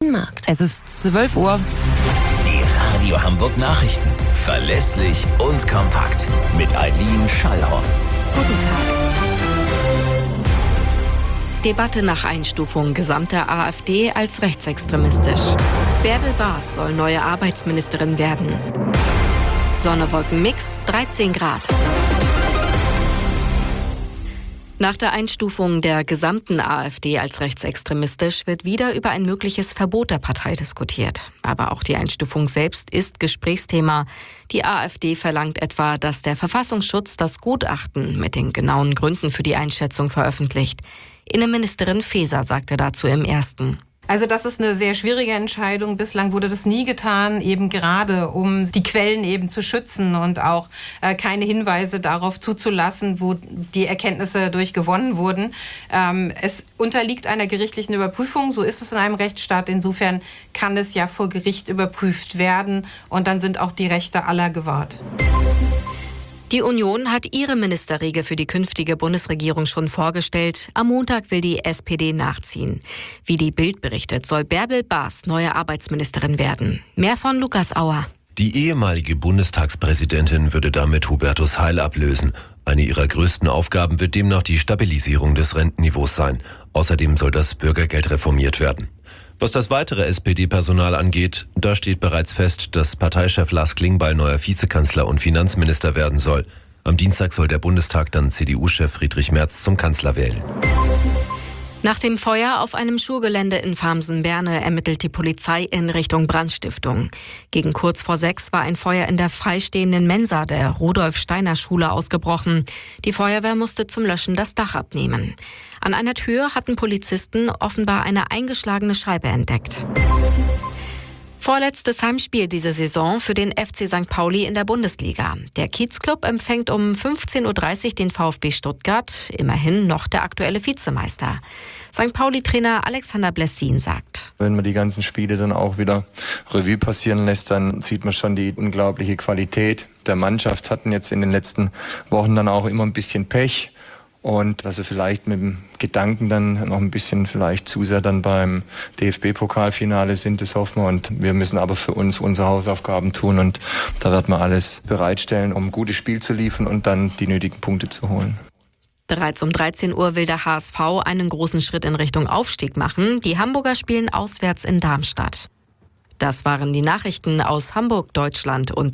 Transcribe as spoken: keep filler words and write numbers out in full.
Medienmarkt. Es ist zwölf Uhr. Die Radio Hamburg Nachrichten. Verlässlich und kompakt. Mit Eileen Schallhorn. Guten Tag. Debatte nach Einstufung gesamter AfD als rechtsextremistisch. Bärbel Baas soll neue Arbeitsministerin werden. Sonne-Wolken-Mix, dreizehn Grad. Nach der Einstufung der gesamten AfD als rechtsextremistisch wird wieder über ein mögliches Verbot der Partei diskutiert. Aber auch die Einstufung selbst ist Gesprächsthema. Die AfD verlangt etwa, dass der Verfassungsschutz das Gutachten mit den genauen Gründen für die Einschätzung veröffentlicht. Innenministerin Faeser sagte dazu im Ersten. Also das ist eine sehr schwierige Entscheidung. Bislang wurde das nie getan, eben gerade um die Quellen eben zu schützen und auch äh, keine Hinweise darauf zuzulassen, wo die Erkenntnisse durch gewonnen wurden. Ähm, es unterliegt einer gerichtlichen Überprüfung, so ist es in einem Rechtsstaat. Insofern kann es ja vor Gericht überprüft werden und dann sind auch die Rechte aller gewahrt. Die Union hat ihre Ministerriege für die künftige Bundesregierung schon vorgestellt. Am Montag will die S P D nachziehen. Wie die Bild berichtet, soll Bärbel Baas neue Arbeitsministerin werden. Mehr von Lukas Auer. Die ehemalige Bundestagspräsidentin würde damit Hubertus Heil ablösen. Eine ihrer größten Aufgaben wird demnach die Stabilisierung des Rentenniveaus sein. Außerdem soll das Bürgergeld reformiert werden. Was das weitere S P D-Personal angeht, da steht bereits fest, dass Parteichef Lars Klingbeil neuer Vizekanzler und Finanzminister werden soll. Am Dienstag soll der Bundestag dann C D U-Chef Friedrich Merz zum Kanzler wählen. Nach dem Feuer auf einem Schulgelände in Farmsen-Berne ermittelt die Polizei in Richtung Brandstiftung. Gegen kurz vor sechs war ein Feuer in der freistehenden Mensa der Rudolf-Steiner-Schule ausgebrochen. Die Feuerwehr musste zum Löschen das Dach abnehmen. An einer Tür hatten Polizisten offenbar eine eingeschlagene Scheibe entdeckt. Vorletztes Heimspiel diese Saison für den F C Sankt Pauli in der Bundesliga. Der Kiezclub empfängt um fünfzehn Uhr dreißig den VfB Stuttgart, immerhin noch der aktuelle Vizemeister. Sankt Pauli-Trainer Alexander Blessin sagt: Wenn man die ganzen Spiele dann auch wieder Revue passieren lässt, dann sieht man schon die unglaubliche Qualität der Mannschaft. Hatten jetzt in den letzten Wochen dann auch immer ein bisschen Pech. Und dass sie vielleicht mit dem Gedanken dann noch ein bisschen vielleicht zu sehr dann beim D F B-Pokalfinale sind, das hoffen wir. Und wir müssen aber für uns unsere Hausaufgaben tun und da wird man alles bereitstellen, um ein gutes Spiel zu liefern und dann die nötigen Punkte zu holen. Bereits um dreizehn Uhr will der H S V einen großen Schritt in Richtung Aufstieg machen. Die Hamburger spielen auswärts in Darmstadt. Das waren die Nachrichten aus Hamburg, Deutschland und